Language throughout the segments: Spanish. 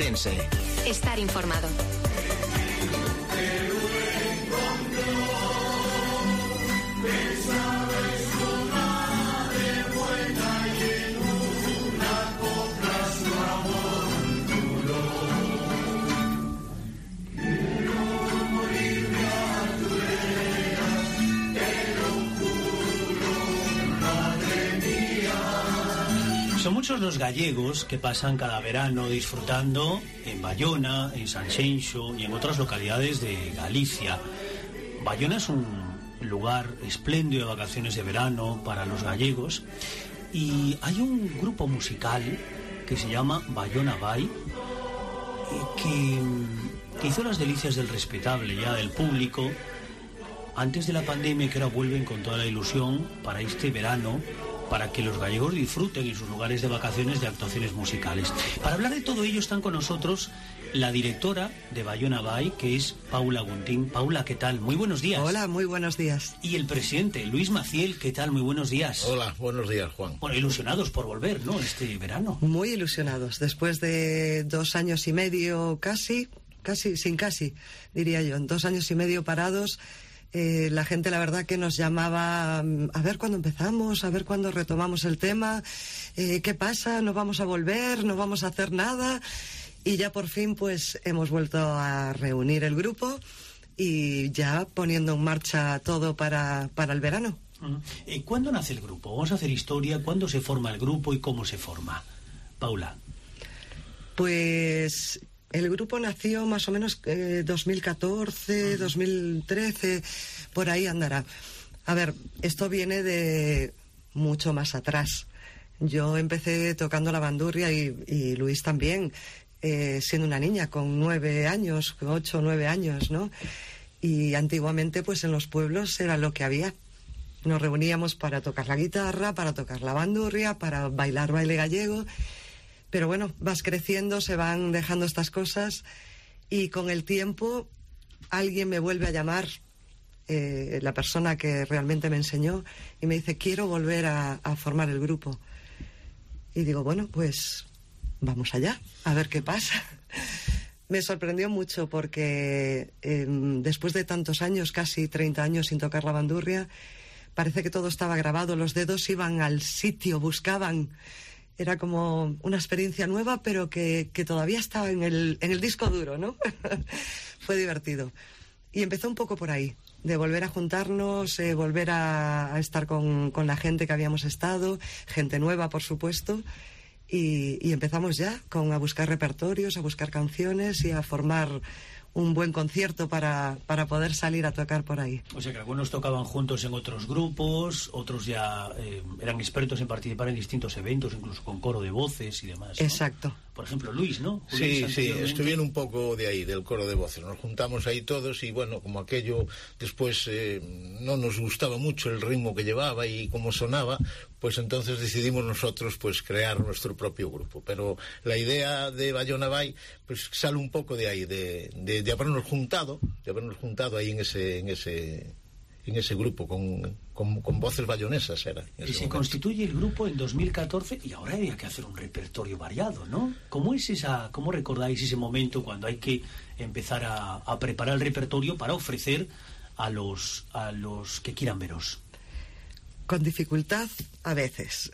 Ourense. Estar informado. Son muchos los gallegos que pasan cada verano disfrutando en Bayona, en Sanxenxo y en otras localidades de Galicia. Bayona es un lugar espléndido de vacaciones de verano para los gallegos y hay un grupo musical que se llama Bayona Vai que hizo las delicias del respetable ya del público antes de la pandemia, que ahora vuelven con toda la ilusión para este verano, para que los gallegos disfruten en sus lugares de vacaciones de actuaciones musicales. Para hablar de todo ello están con nosotros la directora de Bayona Vai, que es Paula Guntín. Paula, ¿qué tal? Muy buenos días. Hola, muy buenos días. Y el presidente, Luis Maciel, ¿qué tal? Muy buenos días. Hola, buenos días, Juan. Bueno, ilusionados por volver, ¿no?, este verano. Muy ilusionados, después de 2 años y medio casi, diría yo, en 2 años y medio parados. La gente, la verdad, que nos llamaba a ver cuándo empezamos, a ver cuándo retomamos el tema, qué pasa, no vamos a volver, no vamos a hacer nada, y ya por fin pues hemos vuelto a reunir el grupo y ya poniendo en marcha todo para el verano. ¿Cuándo nace el grupo? Vamos a hacer historia. ¿Cuándo se forma el grupo y cómo se forma? Paula. Pues el grupo nació más o menos 2014, 2013, por ahí andará. A ver, esto viene de mucho más atrás. Yo empecé tocando la bandurria y Luis también, siendo una niña con 9 años, 8 o 9 años, ¿no? Y antiguamente pues en los pueblos era lo que había. Nos reuníamos para tocar la guitarra, para tocar la bandurria, para bailar baile gallego. Pero bueno, vas creciendo, se van dejando estas cosas y con el tiempo alguien me vuelve a llamar, la persona que realmente me enseñó, y me dice, quiero volver a formar el grupo. Y digo, bueno, pues vamos allá, a ver qué pasa. Me sorprendió mucho porque después de tantos años, casi 30 años sin tocar la bandurria, parece que todo estaba grabado, los dedos iban al sitio, buscaban. Era como una experiencia nueva, pero que todavía estaba en el disco duro, ¿no? Fue divertido. Y empezó un poco por ahí, de volver a juntarnos, volver a estar con la gente que habíamos estado, gente nueva, por supuesto, y empezamos ya a buscar repertorios, a buscar canciones y a formar un buen concierto para poder salir a tocar por ahí. O sea que algunos tocaban juntos en otros grupos, otros ya eran expertos en participar en distintos eventos, incluso con coro de voces y demás, ¿no? Exacto. Por ejemplo, Luis, ¿no? Sí, esto viene un poco de ahí, del coro de voces. Nos juntamos ahí todos y bueno, como aquello después no nos gustaba mucho el ritmo que llevaba y cómo sonaba, pues entonces decidimos nosotros pues crear nuestro propio grupo. Pero la idea de Bayona Vai pues sale un poco de ahí, de habernos juntado ahí en ese grupo con voces bayonesas era. Y se constituye el grupo en 2014 y ahora había que hacer un repertorio variado, ¿no? ¿Cómo recordáis ese momento cuando hay que empezar a preparar el repertorio para ofrecer a los que quieran veros? Con dificultad a veces,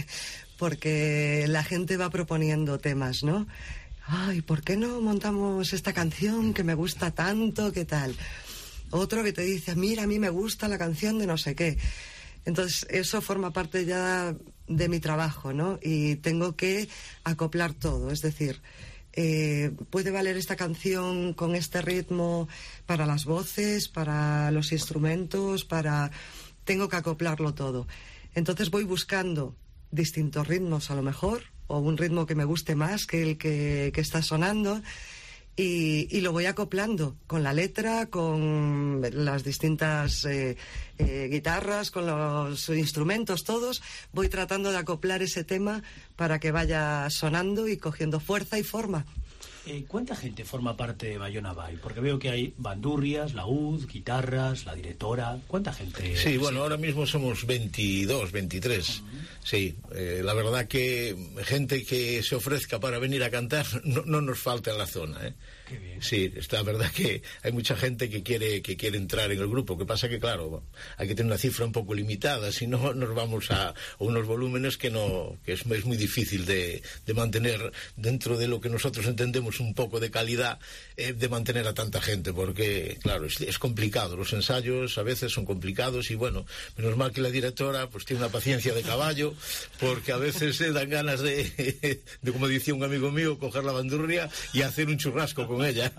porque la gente va proponiendo temas, ¿no? Ay, ¿por qué no montamos esta canción que me gusta tanto? ¿Qué tal? Otro que te dice, mira, a mí me gusta la canción de no sé qué. Entonces, eso forma parte ya de mi trabajo, ¿no? Y tengo que acoplar todo. Es decir, puede valer esta canción con este ritmo para las voces, para los instrumentos, tengo que acoplarlo todo. Entonces voy buscando distintos ritmos a lo mejor, o un ritmo que me guste más que el que está sonando, y lo voy acoplando con la letra, con las distintas guitarras, con los instrumentos todos. Voy tratando de acoplar ese tema para que vaya sonando y cogiendo fuerza y forma. ¿Cuánta gente forma parte de Bayona Bay? Porque veo que hay bandurrias, laúd, guitarras, la directora. ¿Cuánta gente? Sí, bueno, ahora mismo somos 22, 23. Sí, la verdad que gente que se ofrezca para venir a cantar no nos falta en la zona, ¿eh? Qué bien. Sí, está la verdad que hay mucha gente que quiere entrar en el grupo. Que pasa que, claro, hay que tener una cifra un poco limitada, si no nos vamos a unos volúmenes que es muy difícil de mantener dentro de lo que nosotros entendemos un poco de calidad, de mantener a tanta gente, porque, claro, es complicado. Los ensayos a veces son complicados y, bueno, menos mal que la directora pues tiene una paciencia de caballo, porque a veces dan ganas de, como decía un amigo mío, coger la bandurria y hacer un churrasco con ella.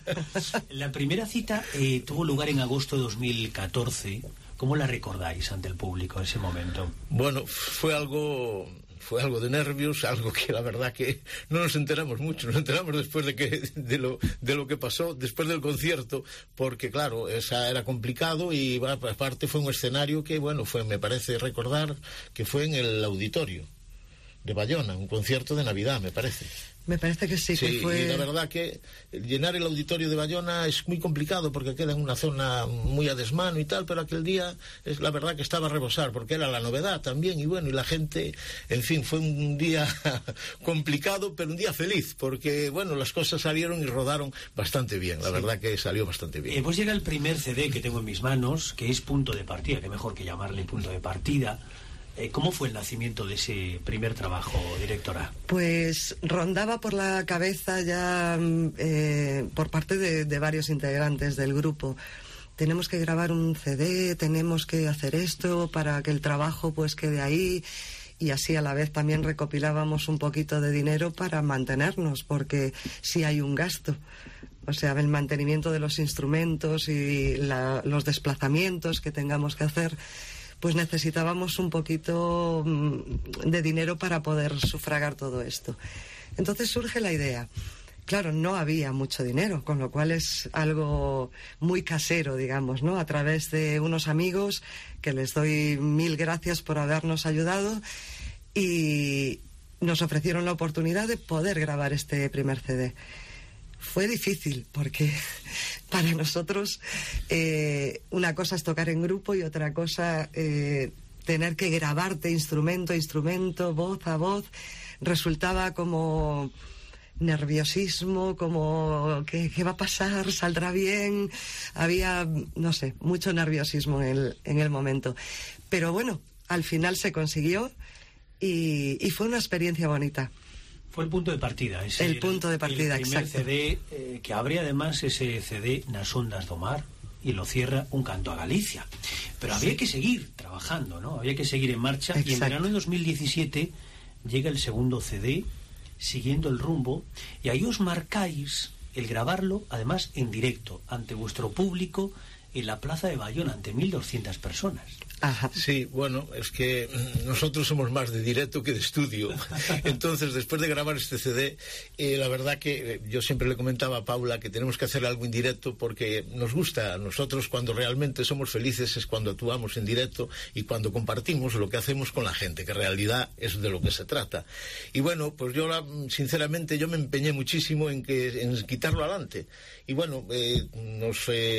La primera cita tuvo lugar en agosto de 2014. ¿Cómo la recordáis ante el público ese momento? Bueno, fue algo de nervios, algo que la verdad que no nos enteramos mucho, nos enteramos después de lo que pasó después del concierto, porque claro, era complicado y aparte fue un escenario que, bueno, me parece recordar que fue en el auditorio de Bayona, un concierto de Navidad, me parece. Me parece que sí, que fue... Y la verdad que llenar el auditorio de Bayona es muy complicado porque queda en una zona muy a desmano y tal, pero aquel día es la verdad que estaba a rebosar porque era la novedad también y bueno, y la gente, en fin, fue un día complicado, pero un día feliz porque, bueno, las cosas salieron y rodaron bastante bien, la verdad que salió bastante bien. Pues llega el primer CD que tengo en mis manos, que es Punto de Partida, que mejor que llamarle Punto de Partida. ¿Cómo fue el nacimiento de ese primer trabajo, directora? Pues rondaba por la cabeza ya por parte de varios integrantes del grupo. Tenemos que grabar un CD, tenemos que hacer esto para que el trabajo pues quede ahí, y así a la vez también recopilábamos un poquito de dinero para mantenernos, porque sí hay un gasto. O sea, el mantenimiento de los instrumentos y los desplazamientos que tengamos que hacer, pues necesitábamos un poquito de dinero para poder sufragar todo esto. Entonces surge la idea. Claro, no había mucho dinero, con lo cual es algo muy casero, digamos, ¿no? A través de unos amigos, que les doy 1000 gracias por habernos ayudado, y nos ofrecieron la oportunidad de poder grabar este primer CD. Fue difícil porque para nosotros una cosa es tocar en grupo y otra cosa tener que grabarte instrumento a instrumento, voz a voz. Resultaba como nerviosismo, como ¿qué va a pasar? ¿Saldrá bien? Había, no sé, mucho nerviosismo en el momento. Pero bueno, al final se consiguió y fue una experiencia bonita. Fue el punto de partida. El punto de partida, el primer exacto. CD que abre además ese CD Nas ondas do mar y lo cierra Un canto a Galicia. Pero había que seguir trabajando, ¿no? Había que seguir en marcha. Exacto. Y en verano de 2017 llega el segundo CD, Siguiendo el rumbo, y ahí os marcáis el grabarlo, además en directo, ante vuestro público en la plaza de Bayona, ante 1.200 personas. Ajá. Sí, bueno, es que nosotros somos más de directo que de estudio. Entonces, después de grabar este CD, la verdad que yo siempre le comentaba a Paula que tenemos que hacer algo en directo porque nos gusta. Nosotros cuando realmente somos felices es cuando actuamos en directo y cuando compartimos lo que hacemos con la gente, que en realidad es de lo que se trata. Y bueno, pues yo sinceramente yo me empeñé muchísimo en quitarlo adelante. Y bueno, nos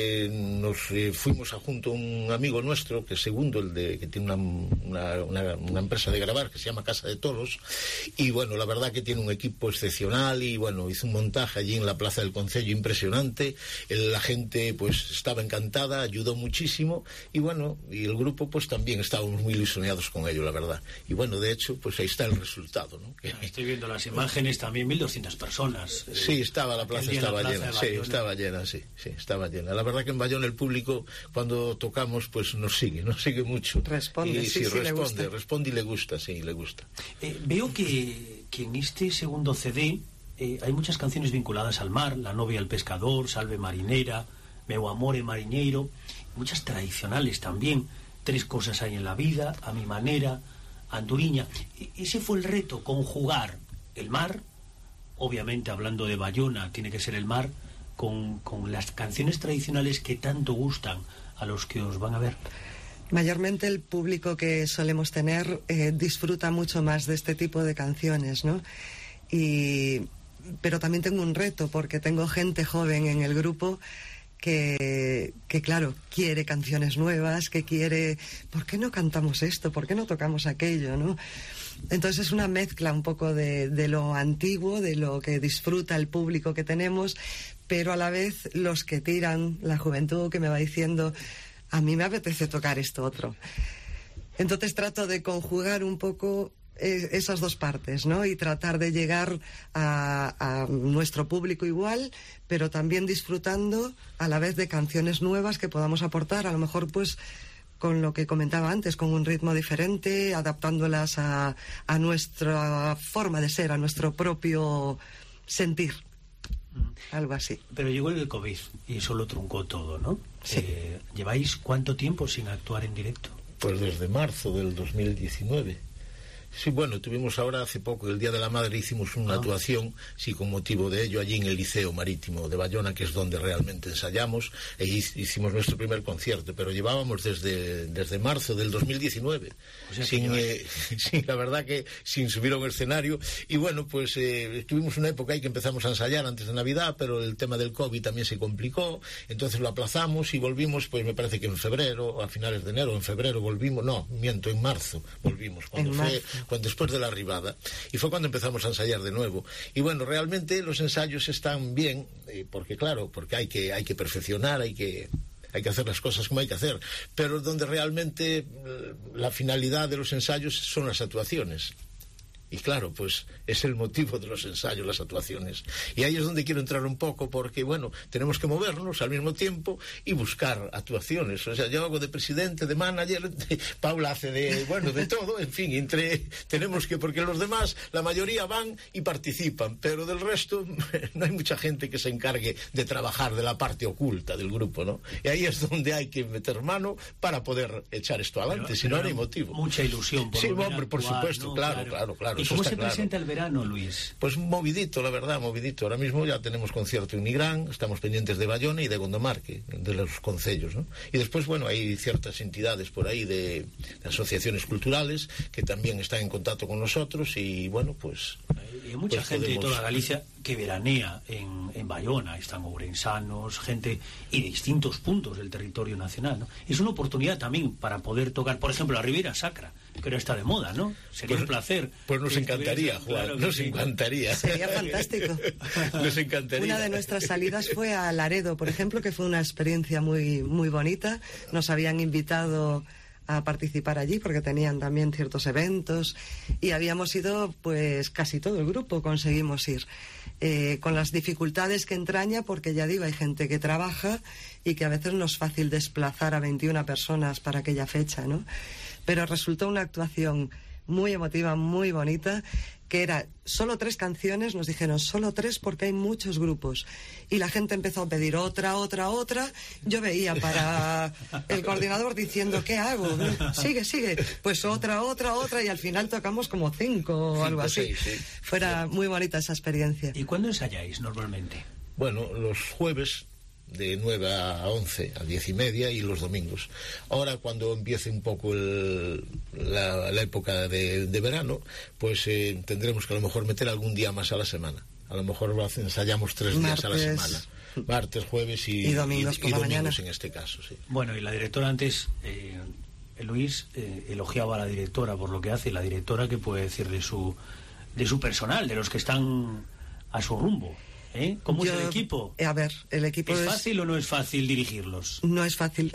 fuimos junto a un amigo nuestro que segundo que tiene una empresa de grabar que se llama Casa de Toros, y bueno, la verdad que tiene un equipo excepcional y bueno, hizo un montaje allí en la Plaza del Concello impresionante. La gente pues estaba encantada, ayudó muchísimo y bueno, y el grupo pues también estábamos muy ilusionados con ello, la verdad. Y bueno, de hecho, pues ahí está el resultado, ¿no? Estoy viendo las imágenes, también 1.200 personas. Sí, la plaza estaba llena, sí, estaba llena, sí, estaba llena. La verdad que en Bayona el público cuando tocamos pues nos sigue mucho. Responde, y, sí, responde y le gusta, sí, le gusta. Veo que en este segundo CD hay muchas canciones vinculadas al mar, La novia al pescador, Salve marinera, Meu amore mariñeiro, muchas tradicionales también, Tres cosas hay en la vida, A mi manera, Anduriña. Ese fue el reto, conjugar el mar, obviamente hablando de Bayona, tiene que ser el mar, con las canciones tradicionales que tanto gustan a los que os van a ver. Mayormente el público que solemos tener disfruta mucho más de este tipo de canciones, ¿no? Y pero también tengo un reto, porque tengo gente joven en el grupo que claro, quiere canciones nuevas, que quiere, ¿por qué no cantamos esto? ¿Por qué no tocamos aquello? ¿No? Entonces es una mezcla un poco de lo antiguo, de lo que disfruta el público que tenemos, pero a la vez los que tiran, la juventud que me va diciendo, a mí me apetece tocar esto otro. Entonces trato de conjugar un poco esas dos partes, ¿no? Y tratar de llegar a nuestro público igual, pero también disfrutando a la vez de canciones nuevas que podamos aportar, a lo mejor pues con lo que comentaba antes, con un ritmo diferente, adaptándolas a nuestra forma de ser, a nuestro propio sentir, algo así. Pero llegó el COVID y eso lo truncó todo, ¿no? Sí. ¿Lleváis cuánto tiempo sin actuar en directo? Pues desde marzo del 2019. Sí, bueno, tuvimos ahora hace poco, el Día de la Madre, hicimos una actuación, sí, con motivo de ello, allí en el Liceo Marítimo de Bayona, que es donde realmente ensayamos, e hicimos nuestro primer concierto, pero llevábamos desde marzo del 2019, o sea, sin, la verdad que sin subir a un escenario, y bueno, pues tuvimos una época ahí que empezamos a ensayar antes de Navidad, pero el tema del COVID también se complicó, entonces lo aplazamos y volvimos, pues me parece que en febrero, a finales de enero, en febrero volvimos, no, miento, en marzo volvimos, después de la arribada, y fue cuando empezamos a ensayar de nuevo. Y bueno, realmente los ensayos están bien, porque claro, porque hay que perfeccionar, hay que hacer las cosas como hay que hacer, pero donde realmente la finalidad de los ensayos son las actuaciones. Y claro, pues es el motivo de los ensayos, las actuaciones. Y ahí es donde quiero entrar un poco, porque, bueno, tenemos que movernos al mismo tiempo y buscar actuaciones. O sea, yo hago de presidente, de manager, Paula hace de todo, en fin, tenemos que, porque los demás, la mayoría van y participan, pero del resto no hay mucha gente que se encargue de trabajar de la parte oculta del grupo, ¿no? Y ahí es donde hay que meter mano para poder echar esto adelante, si no hay motivo. Mucha ilusión. Sí, hombre, por supuesto, ¿no? Claro. ¿Y cómo se presenta el verano, Luis? Pues movidito, la verdad, movidito. Ahora mismo ya tenemos concierto en Nigrán, estamos pendientes de Bayona y de Gondomarque, de los concellos, ¿no? Y después, bueno, hay ciertas entidades por ahí de asociaciones culturales que también están en contacto con nosotros y, bueno, pues... Hay mucha gente de toda Galicia que veranea en Bayona, están ourensanos, gente y de distintos puntos del territorio nacional, ¿no? Es una oportunidad también para poder tocar, por ejemplo, la Ribeira Sacra, que ahora está de moda, ¿no? Sería un placer. Pues nos encantaría, Juan, claro, nos encantaría. Sería fantástico. Nos encantaría. Una de nuestras salidas fue a Laredo, por ejemplo, que fue una experiencia muy, muy bonita. Nos habían invitado a participar allí porque tenían también ciertos eventos y habíamos ido, pues casi todo el grupo conseguimos ir, con las dificultades que entraña, porque ya digo, hay gente que trabaja y que a veces no es fácil desplazar a 21 personas para aquella fecha, ¿no? Pero resultó una actuación muy emotiva, muy bonita, que era solo 3 canciones, nos dijeron solo 3 porque hay muchos grupos, y la gente empezó a pedir otra, yo veía para el coordinador diciendo, ¿qué hago? Sigue, pues otra, y al final tocamos como 5 o algo así. Sí. Fuera muy bonita esa experiencia. ¿Y cuándo ensayáis normalmente? Bueno, los jueves de 9 a 11, a 10:30, y los domingos. Ahora, cuando empiece un poco la época de verano, pues tendremos que a lo mejor meter algún día más a la semana. A lo mejor ensayamos 3 días a la semana. Martes, jueves y domingos por la mañana. En este caso, sí. Bueno, y la directora antes, Luis, elogiaba a la directora por lo que hace. La directora, ¿qué puede decir de su personal, de los que están a su rumbo? ¿Cómo es el equipo? A ver, el equipo ¿Es fácil o no es fácil dirigirlos? No es fácil.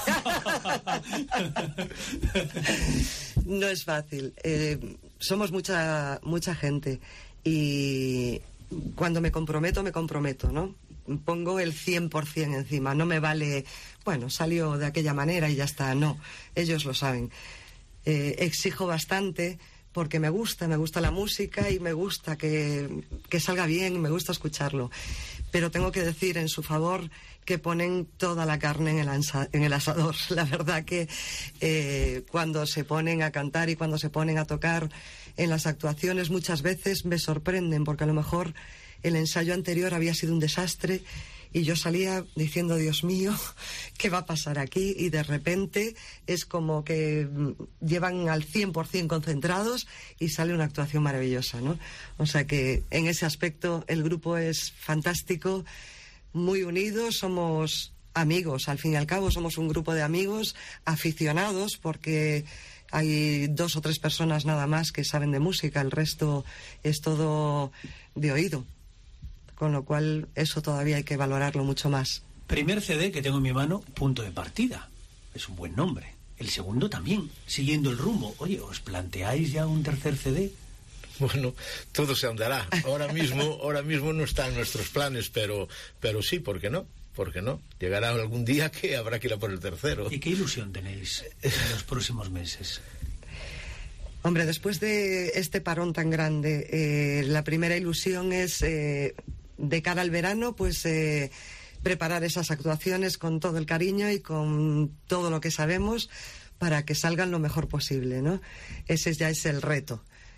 No es fácil. Somos mucha gente y cuando me comprometo, ¿no? Pongo el 100% encima. No me vale, bueno, salió de aquella manera y ya está. No, ellos lo saben. Exijo bastante, porque me gusta la música y me gusta que salga bien, me gusta escucharlo. Pero tengo que decir en su favor que ponen toda la carne en el asador. La verdad que cuando se ponen a cantar y cuando se ponen a tocar en las actuaciones, muchas veces me sorprenden, porque a lo mejor el ensayo anterior había sido un desastre Y yo salía diciendo, Dios mío, ¿qué va a pasar aquí? Y de repente es como que llevan al 100% concentrados y sale una actuación maravillosa, ¿no? O sea que en ese aspecto el grupo es fantástico, muy unidos, somos amigos, al fin y al cabo somos un grupo de amigos aficionados, porque hay 2 o 3 personas nada más que saben de música, el resto es todo de oído. Con lo cual, eso todavía hay que valorarlo mucho más. Primer CD que tengo en mi mano, Punto de Partida. Es un buen nombre. El segundo también, Siguiendo el Rumbo. Oye, ¿os planteáis ya un tercer CD? Bueno, todo se andará. Ahora mismo no está en nuestros planes, pero sí, ¿por qué no? ¿Por qué no? Llegará algún día que habrá que ir a por el tercero. ¿Y qué ilusión tenéis en los próximos meses? Hombre, después de este parón tan grande, la primera ilusión es, de cara al verano, pues preparar esas actuaciones con todo el cariño y con todo lo que sabemos para que salgan lo mejor posible, ¿no? Ese ya es el reto.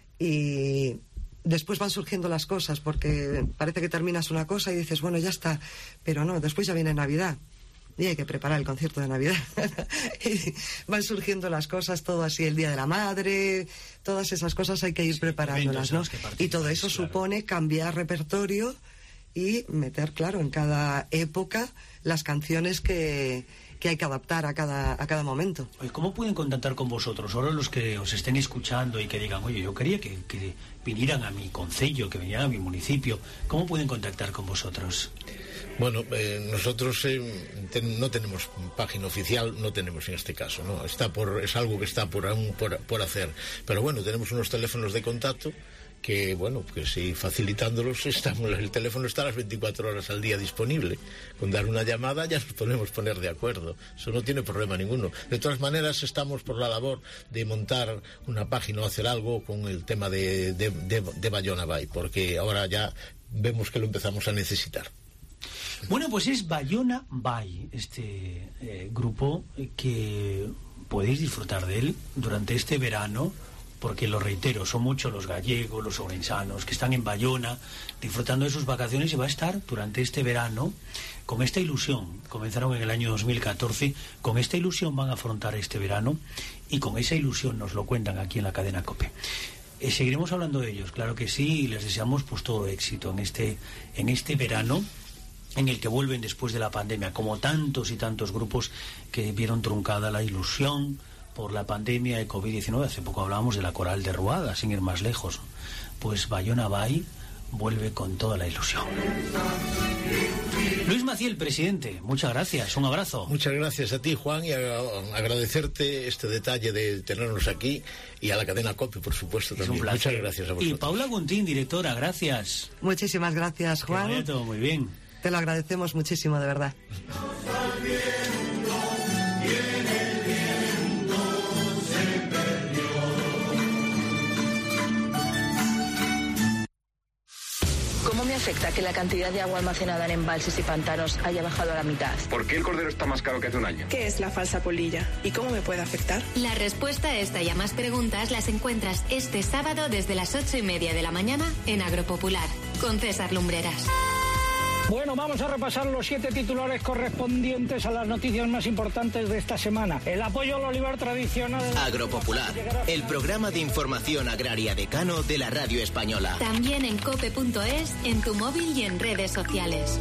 Y después van surgiendo las cosas, porque parece que terminas una cosa y dices, bueno, ya está, pero no, después ya viene Navidad y hay que preparar el concierto de Navidad. Y van surgiendo las cosas, todo así, el Día de la Madre, todas esas cosas hay que ir preparándolas, ¿no? Y todo eso supone cambiar repertorio y meter, claro, en cada época las canciones que hay que adaptar a cada momento. Oye, ¿cómo pueden contactar con vosotros? Ahora los que os estén escuchando y que digan, oye, yo quería que vinieran a mi concello, que vinieran a mi municipio, ¿cómo pueden contactar con vosotros? Bueno, nosotros no tenemos página oficial, no tenemos en este caso, ¿no? Es algo que está por hacer. Pero bueno, tenemos unos teléfonos de contacto que, bueno, que si facilitándolos, el teléfono está a las 24 horas al día disponible. Con dar una llamada ya nos podemos poner de acuerdo. Eso no tiene problema ninguno. De todas maneras, estamos por la labor de montar una página o hacer algo con el tema de Bayona Bay, porque ahora ya vemos que lo empezamos a necesitar. Bueno, pues es Bayona Bay, este grupo que podéis disfrutar de él durante este verano, porque lo reitero, son muchos los gallegos, los ourensanos que están en Bayona disfrutando de sus vacaciones, y va a estar durante este verano con esta ilusión. Comenzaron en el año 2014, con esta ilusión van a afrontar este verano y con esa ilusión nos lo cuentan aquí en la cadena COPE. Seguiremos hablando de ellos, claro que sí, y les deseamos pues todo éxito en este verano, en el que vuelven después de la pandemia, como tantos y tantos grupos que vieron truncada la ilusión por la pandemia de COVID-19. Hace poco hablábamos de la Coral de Ruada, sin ir más lejos. Pues Bayona Bay vuelve con toda la ilusión. Luis Maciel, presidente, muchas gracias, un abrazo. Muchas gracias a ti, Juan, y agradecerte este detalle de tenernos aquí, y a la cadena COPE, por supuesto, también. Muchas gracias a vosotros. Y Paula Guntín, directora, gracias. Muchísimas gracias, Juan. Que vaya todo muy bien. Te lo agradecemos muchísimo, de verdad. ¿Cómo me afecta que la cantidad de agua almacenada en embalses y pantanos haya bajado a la mitad? ¿Por qué el cordero está más caro que hace un año? ¿Qué es la falsa polilla? ¿Y cómo me puede afectar? La respuesta a esta y a más preguntas las encuentras este sábado desde las 8:30 de la mañana en Agropopular, con César Lumbreras. Bueno, vamos a repasar los 7 titulares correspondientes a las noticias más importantes de esta semana. El apoyo al olivar tradicional. Agropopular, el programa de información agraria decano de la radio española. También en cope.es, en tu móvil y en redes sociales.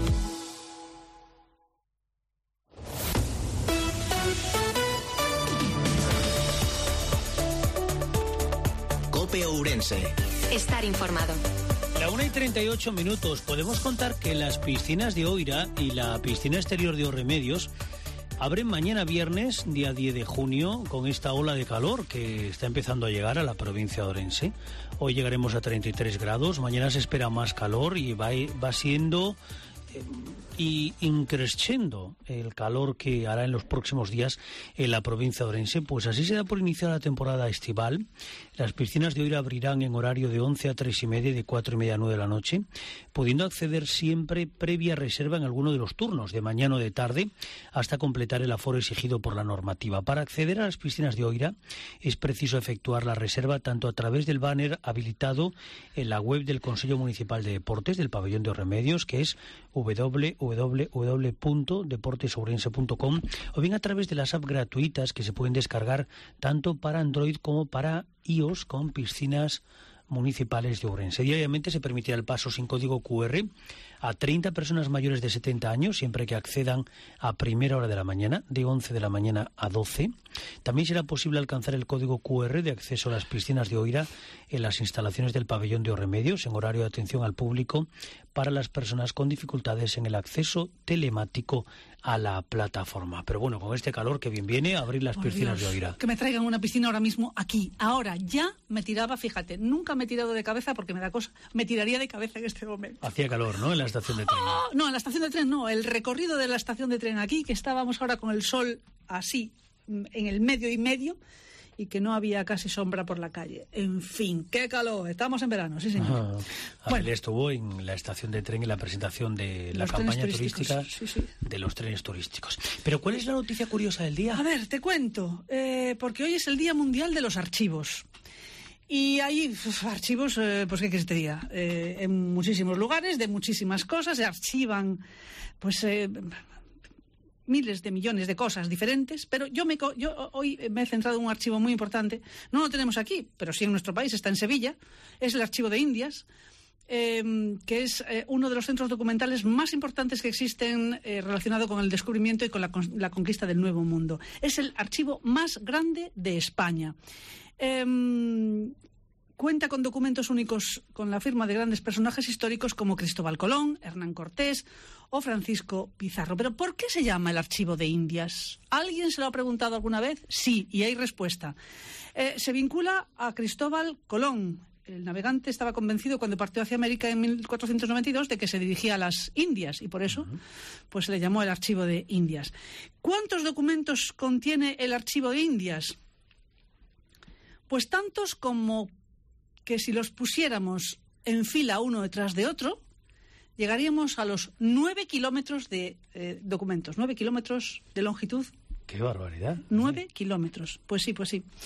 Cope Ourense. Estar informado. La 1:38. Podemos contar que las piscinas de Oira y la piscina exterior de Orremedios abren mañana viernes, día 10 de junio, con esta ola de calor que está empezando a llegar a la provincia de Ourense. Hoy llegaremos a 33 grados, mañana se espera más calor y va siendo y increciendo el calor que hará en los próximos días en la provincia de Ourense. Pues así se da por iniciar la temporada estival. Las piscinas de Oira abrirán en horario de 11 a 3:30 y de 4:30 a 9 de la noche, pudiendo acceder siempre previa reserva en alguno de los turnos, de mañana o de tarde, hasta completar el aforo exigido por la normativa. Para acceder a las piscinas de Oira es preciso efectuar la reserva tanto a través del banner habilitado en la web del Consejo Municipal de Deportes del Pabellón de Orremedios, que es www.deportesourense.com o bien a través de las apps gratuitas que se pueden descargar tanto para Android como para iOS con piscinas municipales de Ourense. Diariamente se permitirá el paso sin código QR a 30 personas mayores de 70 años, siempre que accedan a primera hora de la mañana, de 11 de la mañana a 12. También será posible alcanzar el código QR de acceso a las piscinas de Oira en las instalaciones del pabellón de Orremedios, en horario de atención al público, para las personas con dificultades en el acceso telemático a la plataforma. Pero bueno, con este calor que bien viene, abrir las piscinas de Oira. Que me traigan una piscina ahora mismo aquí. Ahora ya me tiraba, fíjate, nunca me he tirado de cabeza porque me da cosa. Me tiraría de cabeza en este momento. Hacía calor, ¿no? En la estación de tren. No, en la estación de tren no. El recorrido de la estación de tren aquí, que estábamos ahora con el sol así, en el medio y medio, y que no había casi sombra por la calle. En fin, qué calor. Estamos en verano, sí, señor. Bueno, estuvo en la estación de tren en la presentación de la campaña turística de los trenes turísticos. Pero ¿cuál es la noticia curiosa del día? A ver, te cuento, porque hoy es el Día Mundial de los Archivos. Y hay archivos, pues qué quieres que te diga, en muchísimos lugares, de muchísimas cosas, se archivan, pues miles de millones de cosas diferentes, pero yo hoy me he centrado en un archivo muy importante. No lo tenemos aquí, pero sí en nuestro país, está en Sevilla. Es el Archivo de Indias, que es uno de los centros documentales más importantes que existen relacionado con el descubrimiento y con la conquista del Nuevo Mundo. Es el archivo más grande de España. Cuenta con documentos únicos con la firma de grandes personajes históricos como Cristóbal Colón, Hernán Cortés o Francisco Pizarro. ¿Pero por qué se llama el Archivo de Indias? ¿Alguien se lo ha preguntado alguna vez? Sí, y hay respuesta. Se vincula a Cristóbal Colón. El navegante estaba convencido cuando partió hacia América en 1492 de que se dirigía a las Indias y por eso pues se le llamó el Archivo de Indias. ¿Cuántos documentos contiene el Archivo de Indias? Pues tantos como que si los pusiéramos en fila uno detrás de otro, llegaríamos a los 9 kilómetros de documentos, 9 kilómetros de longitud. ¡Qué barbaridad! 9 kilómetros, pues sí.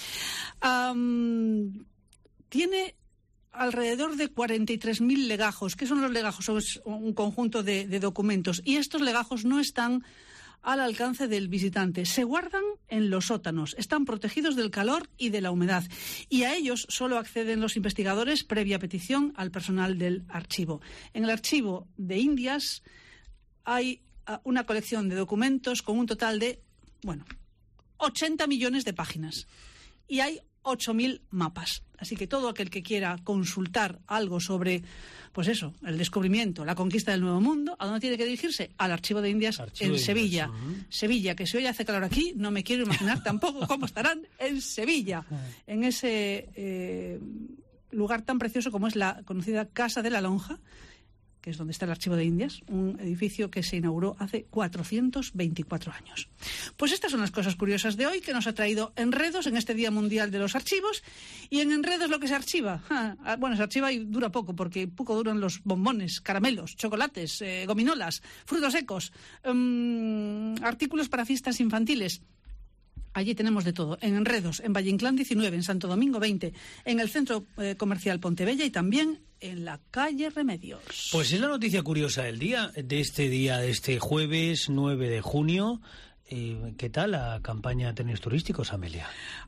Tiene alrededor de 43.000 legajos. ¿Qué son los legajos? Son un conjunto de documentos. Y estos legajos no están al alcance del visitante. Se guardan en los sótanos, están protegidos del calor y de la humedad, y a ellos solo acceden los investigadores previa petición al personal del archivo. En el Archivo de Indias hay una colección de documentos con un total de, 80 millones de páginas, y hay 8.000 mapas. Así que todo aquel que quiera consultar algo sobre, pues eso, el descubrimiento, la conquista del Nuevo Mundo, ¿a dónde tiene que dirigirse? Al Archivo de Indias en Sevilla. Sevilla, que si hoy hace calor aquí, no me quiero imaginar tampoco cómo estarán en Sevilla, en ese lugar tan precioso como es la conocida Casa de la Lonja, que es donde está el Archivo de Indias, un edificio que se inauguró hace 424 años. Pues estas son las cosas curiosas de hoy que nos ha traído Enredos en este Día Mundial de los Archivos. Y en Enredos lo que se archiva, se archiva y dura poco, porque poco duran los bombones, caramelos, chocolates, gominolas, frutos secos, artículos para fiestas infantiles. Allí tenemos de todo, en Enredos, en Valle Inclán 19, en Santo Domingo 20, en el Centro Comercial Pontebella y también en la calle Remedios. Pues es la noticia curiosa del día, de este jueves 9 de junio. ¿Qué tal la campaña de trenes turísticos, Amelia?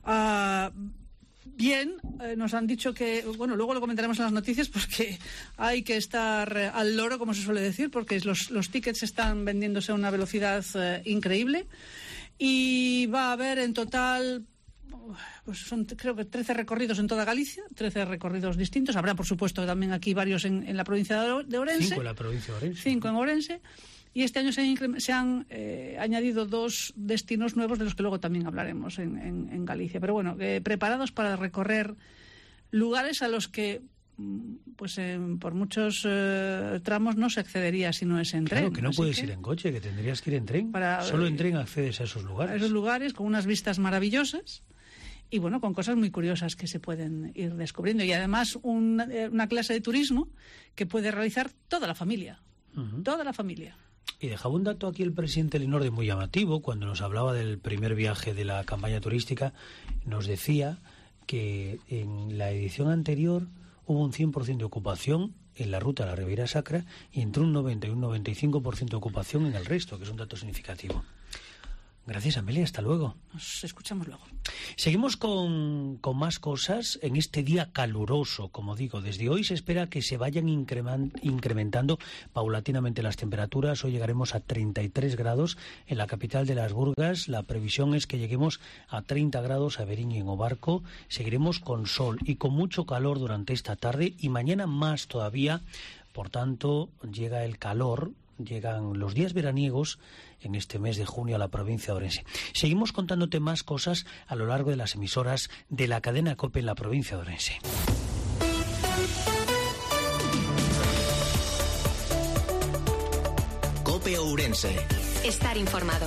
Bien, nos han dicho que, luego lo comentaremos en las noticias porque hay que estar al loro, como se suele decir, porque los tickets están vendiéndose a una velocidad increíble. Y va a haber en total, pues son creo que 13 recorridos en toda Galicia, 13 recorridos distintos. Habrá, por supuesto, también aquí varios en la provincia de Ourense. 5 en la provincia de Ourense. 5 en Ourense. Y este año se han añadido 2 destinos nuevos de los que luego también hablaremos en Galicia. Pero preparados para recorrer lugares a los que por muchos tramos no se accedería si no es en tren. Claro, que no puedes ir en coche, que tendrías que ir en tren. Solo en tren accedes a esos lugares. A esos lugares con unas vistas maravillosas y con cosas muy curiosas que se pueden ir descubriendo. Y además una clase de turismo que puede realizar toda la familia. Toda la familia. Y dejaba un dato aquí el presidente Linorde muy llamativo. Cuando nos hablaba del primer viaje de la campaña turística, nos decía que en la edición anterior hubo un 100% de ocupación en la ruta a la Ribeira Sacra y entre un 90 y un 95% de ocupación en el resto, que es un dato significativo. Gracias, Amelia. Hasta luego. Nos escuchamos luego. Seguimos con más cosas en este día caluroso, como digo. Desde hoy se espera que se vayan incrementando paulatinamente las temperaturas. Hoy llegaremos a 33 grados en la capital de Las Burgas. La previsión es que lleguemos a 30 grados a Verín y en Obarco. Seguiremos con sol y con mucho calor durante esta tarde y mañana más todavía. Por tanto, llega el calor, llegan los días veraniegos en este mes de junio a la provincia de Ourense. Seguimos contándote más cosas a lo largo de las emisoras de la cadena COPE en la provincia de Ourense. COPE Ourense. Estar informado.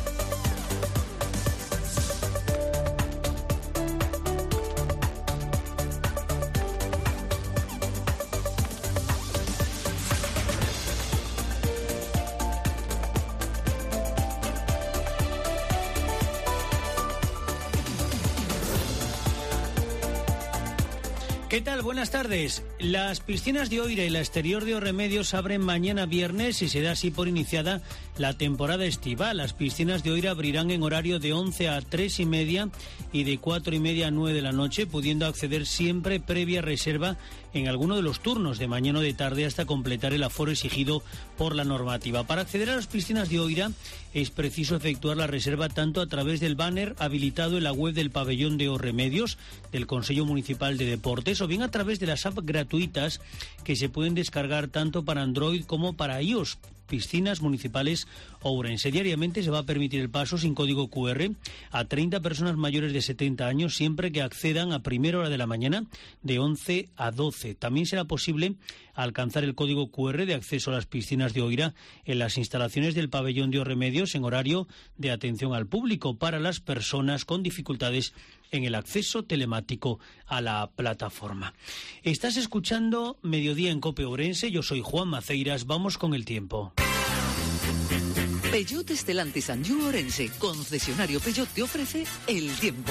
¿Qué tal? Buenas tardes. Las piscinas de Oira y la exterior de Orremedios abren mañana viernes y se da así por iniciada la temporada estival. Las piscinas de Oira abrirán en horario de 11 a 3:30 y de 4:30 a 9 de la noche, pudiendo acceder siempre previa reserva en alguno de los turnos de mañana o de tarde hasta completar el aforo exigido por la normativa. Para acceder a las piscinas de Oira es preciso efectuar la reserva tanto a través del banner habilitado en la web del pabellón de Orremedios del Consello Municipal de Deportes o bien a través de las apps gratuitas que se pueden descargar tanto para Android como para iOS. Piscinas municipales Ourense. Diariamente se va a permitir el paso sin código QR a 30 personas mayores de 70 años siempre que accedan a primera hora de la mañana de 11 a 12. También será posible alcanzar el código QR de acceso a las piscinas de Oira en las instalaciones del pabellón de Orremedios en horario de atención al público para las personas con dificultades en el acceso telemático a la plataforma. Estás escuchando Mediodía en COPE Ourense. Yo soy Juan Maceiras. Vamos con el tiempo. Peugeot Stellantis Anjou Ourense, concesionario Peugeot, te ofrece el tiempo.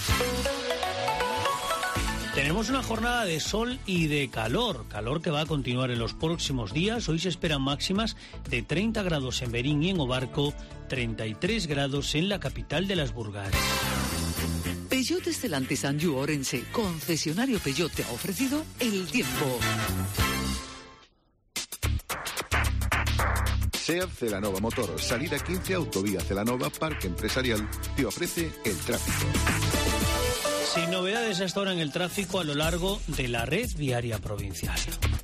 Tenemos una jornada de sol y de calor que va a continuar en los próximos días. Hoy se esperan máximas de 30 grados en Verín y en Obarco, 33 grados en la capital de Las Burgas. Peugeot Stellantis Anjou Ourense, concesionario Peugeot, te ha ofrecido el tiempo. SEAT Celanova Motor, salida 15, autovía Celanova, Parque Empresarial, te ofrece el tráfico. Sin novedades hasta ahora en el tráfico a lo largo de la red viaria provincial.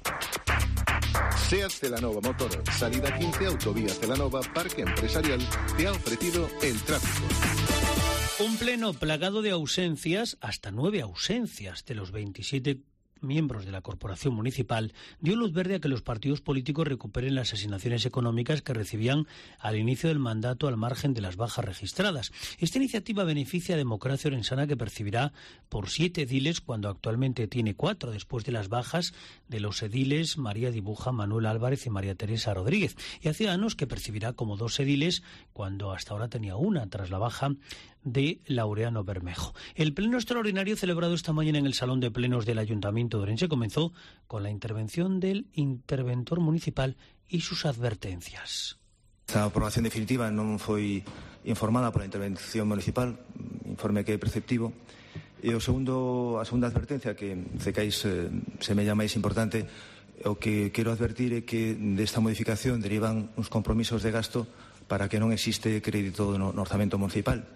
SEAT Celanova Motor, salida 15, autovía Celanova, Parque Empresarial, te ha ofrecido el tráfico. Un pleno plagado de ausencias, hasta 9 ausencias de los 27 miembros de la Corporación Municipal, dio luz verde a que los partidos políticos recuperen las asignaciones económicas que recibían al inicio del mandato al margen de las bajas registradas. Esta iniciativa beneficia a Democracia Orensana, que percibirá por 7 ediles cuando actualmente tiene 4, después de las bajas de los ediles María Dibuja, Manuel Álvarez y María Teresa Rodríguez, y a Ciudadanos, que percibirá como 2 ediles cuando hasta ahora tenía 1 tras la baja de Laureano Bermejo. El pleno extraordinario celebrado esta mañana en el Salón de Plenos del Ayuntamiento de Ourense comenzó con la intervención del interventor municipal y sus advertencias. Esta aprobación definitiva non foi informada pola intervención municipal, informe que é perceptivo. E a segunda advertencia, que cecais semella máis importante, o que quero advertir é que desta modificación derivan uns compromisos de gasto para que non existe crédito no orzamento municipal.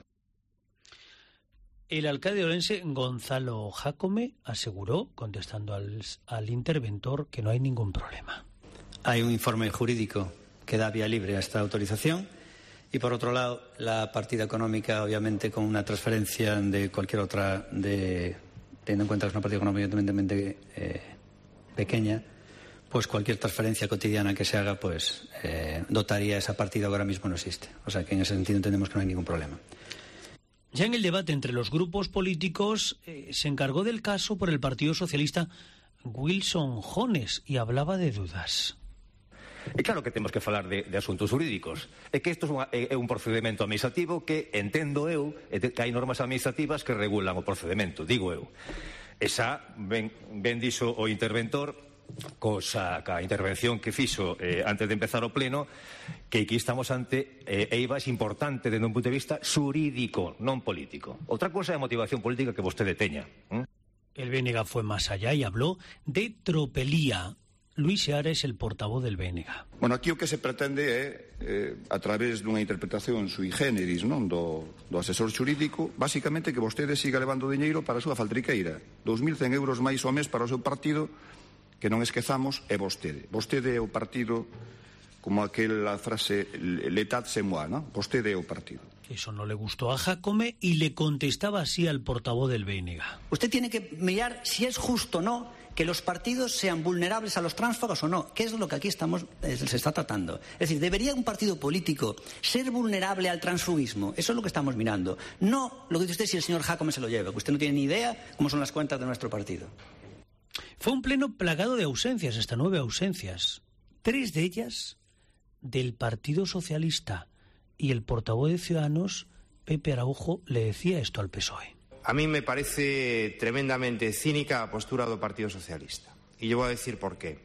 El alcalde de Ourense, Gonzalo Jácome, aseguró, contestando al interventor, que no hay ningún problema. Hay un informe jurídico que da vía libre a esta autorización y, por otro lado, la partida económica, obviamente, con una transferencia de cualquier otra, teniendo en cuenta que es una partida económica evidentemente pequeña, pues cualquier transferencia cotidiana que se haga, pues dotaría esa partida que ahora mismo no existe. O sea que en ese sentido entendemos que no hay ningún problema. Ya en el debate entre los grupos políticos se encargó del caso por el Partido Socialista Wilson Jones y hablaba de dudas. E claro que temos que falar de asuntos jurídicos. É que isto é un procedimento administrativo que entendo eu que hai normas administrativas que regulan o procedimento, digo eu. E xa ben dixo o interventor ca intervención que fixo antes de empezar o pleno, que aquí estamos ante eivas importante desde un punto de vista xurídico, non político. Outra cosa é a motivación política que vostede teña. El BNG fue más allá y habló de tropelía. Luis Seara es el portavoz del BNG. Bueno, aquí o que se pretende é, a través dunha interpretación sui generis, non, do asesor xurídico, basicamente que vostede siga levando diñeiro para a súa faltriqueira. 2.100 euros máis ao mes para o seu partido, que non esquezamos, é vostede. Vostede é o partido, como aquela frase, l'état c'est moi, non? Vostede é o partido. Eso no le gustó a Jácome y le contestaba así al portavoz del BNG. Usted tiene que mirar si es justo o no que los partidos sean vulnerables a los tránsfugos o no, que es lo que aquí se está tratando. Es decir, ¿debería un partido político ser vulnerable al transfugismo? Eso es lo que estamos mirando. No lo que dice usted si el señor Jácome se lo lleva, que usted no tiene ni idea cómo son las cuentas de nuestro partido. Fue un pleno plagado de ausencias, hasta 9 ausencias. 3 de ellas del Partido Socialista. Y el portavoz de Ciudadanos, Pepe Araujo, le decía esto al PSOE. A mí me parece tremendamente cínica a postura do Partido Socialista. E lle vou a decir por qué.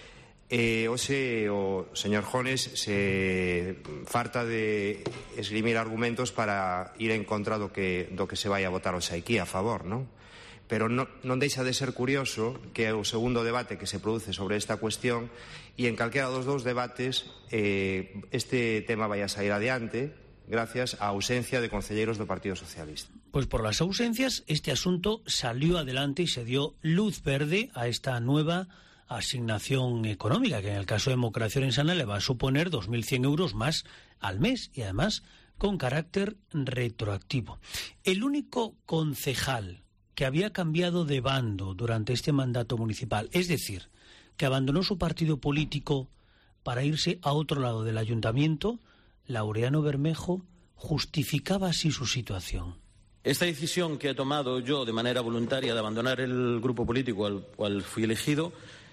Hoxe o señor Jones se farta de esgrimir argumentos para ir en contra do que se vai a votar hoxe aquí a favor, non? Pero non deixa de ser curioso que é o segundo debate que se produce sobre esta cuestión e en calquera dos dous debates este tema vai a sair adiante gracias á ausencia de concelleiros do Partido Socialista. Pues por las ausencias este asunto salió adelante y se dio luz verde a esta nueva asignación económica que en el caso de Democracia Orensana le va a suponer 2.100 euros más al mes y además con carácter retroactivo. El único concejal que había cambiado de bando durante este mandato municipal, es decir, que abandonó su partido político para irse a otro lado del ayuntamiento, Laureano Bermejo, justificaba así su situación. Esta decisión que he tomado yo de manera voluntaria de abandonar el grupo político al cual fui elegido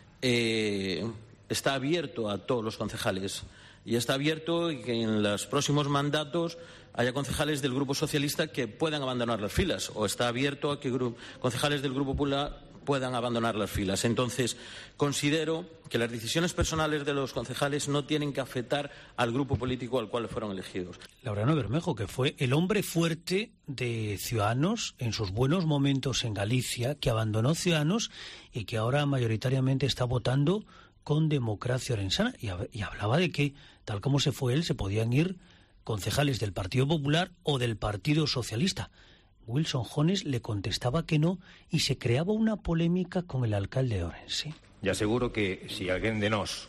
está abierto a todos los concejales y está abierto y que en los próximos mandatos haya concejales del Grupo Socialista que puedan abandonar las filas o está abierto a que concejales del Grupo Popular puedan abandonar las filas. Entonces, considero que las decisiones personales de los concejales no tienen que afectar al grupo político al cual fueron elegidos. Laureano Bermejo, que fue el hombre fuerte de Ciudadanos en sus buenos momentos en Galicia, que abandonó Ciudadanos y que ahora mayoritariamente está votando con Democracia Orensana. Y hablaba de que, tal como se fue él, se podían ir concejales del Partido Popular o del Partido Socialista. Wilson Jones le contestaba que no y se creaba una polémica con el alcalde de Orense. E aseguro que si alguén de nós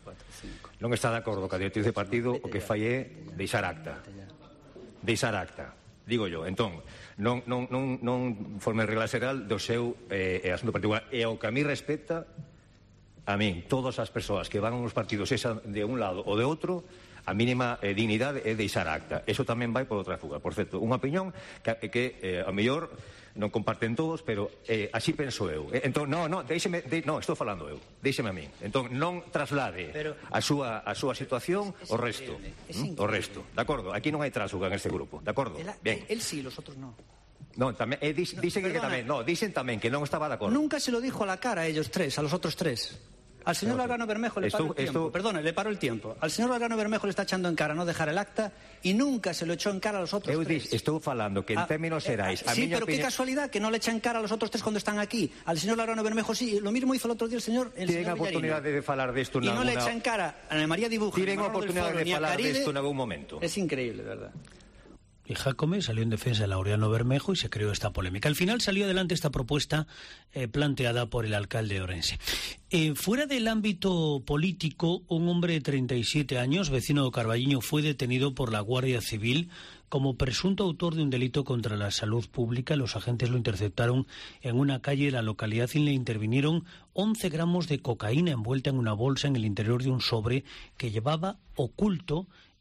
non está de acordo ca directriz de partido, o que fai é deixar acta. Deixar acta. Digo yo, entón, non forme regla xeral do seu asunto particular. E ao que a mí respecta, a min, todas as persoas que van aos partidos, esa de un lado ou de outro, a mínima dignidade é deixar acta. Eso tamén vai por outra fuga. Por certo, unha opinión que a mellor non comparten todos, pero así penso eu. Entón, estou falando eu. Déixeme a min. Entón, non traslade a súa situación ao resto. O resto. De acordo? Aquí non hai trásfuga en este grupo. De acordo? Bien. Él sí, los otros no. No, tamén dicen que tamén, dicen tamén que non estaba de acordo. Nunca se lo dijo a la cara a ellos tres, a los otros tres. Al señor Laureano Bermejo le paró el tiempo. Perdone, le paró el tiempo. Al señor Laureano Bermejo le está echando en cara no dejar el acta y nunca se lo echó en cara a los otros tres. Estou falando que en términos xerais... Sí, pero qué casualidad que no le echa en cara a los otros tres cuando están aquí. Al señor Laureano Bermejo sí. Lo mismo hizo el otro día el señor Tienen oportunidade de falar desto y no le echa en cara a Ana María Dibujo. Tienen oportunidade de falar desto en algún momento. Es increíble, ¿verdad? Y Jácome salió en defensa de Laureano Bermejo y se creó esta polémica. Al final salió adelante esta propuesta planteada por el alcalde de Orense. Fuera del ámbito político, un hombre de 37 años, vecino de Carballiño, fue detenido por la Guardia Civil como presunto autor de un delito contra la salud pública. Los agentes lo interceptaron en una calle de la localidad y le intervinieron 11 gramos de cocaína envuelta en una bolsa en el interior de un sobre que llevaba oculto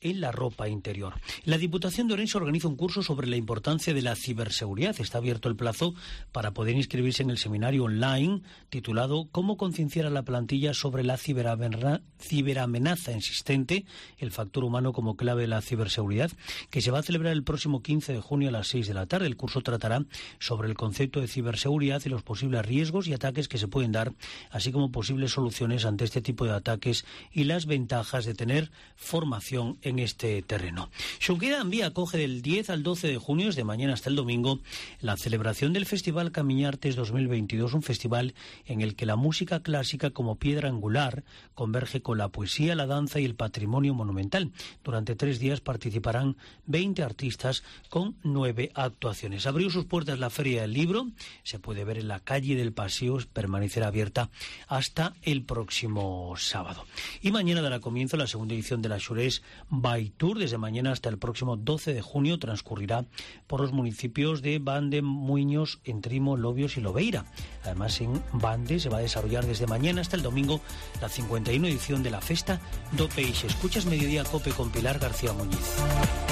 en la ropa interior. La Diputación de Orense organiza un curso sobre la importancia de la ciberseguridad. Está abierto el plazo para poder inscribirse en el seminario online titulado «Cómo concienciar a la plantilla sobre la ciberamenaza existente, el factor humano como clave de la ciberseguridad», que se va a celebrar el próximo 15 de junio a las 6 de la tarde. El curso tratará sobre el concepto de ciberseguridad y los posibles riesgos y ataques que se pueden dar, así como posibles soluciones ante este tipo de ataques y las ventajas de tener formación en este terreno. Xunquera Ambía acoge del 10 al 12 de junio, desde mañana hasta el domingo, la celebración del Festival Camiñartes 2022, un festival en el que la música clásica como piedra angular converge con la poesía, la danza y el patrimonio monumental. Durante 3 días participarán 20 artistas con 9 actuaciones. Abrió sus puertas la Feria del Libro, se puede ver en la calle del Paseo, permanecerá abierta hasta el próximo sábado. Y mañana dará comienzo la segunda edición de la Xurés By Tour. Desde mañana hasta el próximo 12 de junio transcurrirá por los municipios de Bande, Muiños, Entrimo, Lobios y Lobeira. Además, en Bande se va a desarrollar desde mañana hasta el domingo la 51 edición de la Festa do Peixe. Escuchas Mediodía Cope con Pilar García Muñiz.